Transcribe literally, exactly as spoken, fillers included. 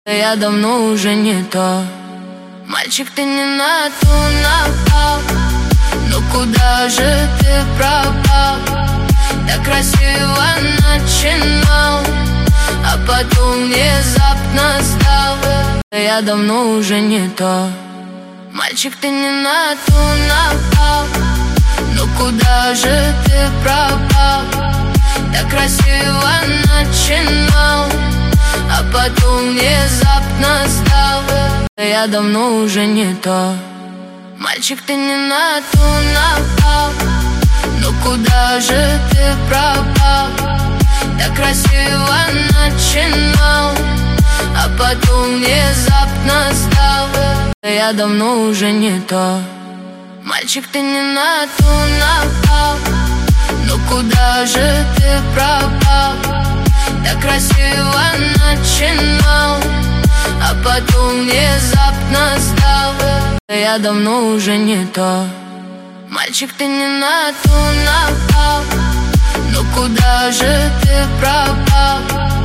Я давно уже не то. Мальчик, ты не на ту напал. Ну куда же ты пропал? Так красиво начинал, а потом внезапно сдал. Я давно уже не то. Мальчик, ты не на ту напал. Ну куда же ты пропал? Так красиво начинал, а потом внезапно сдал. Я давно уже не то. Мальчик, ты не на ту напал. Ну куда же ты пропал? Так красиво начинал, а потом внезапно сдал. Я давно уже не то. Мальчик, ты не на ту напал. Ну куда же ты пропал? Так красиво начинал, а потом внезапно сдал. Я давно уже не то. Мальчик, ты не на ту напал. Ну куда же ты пропал?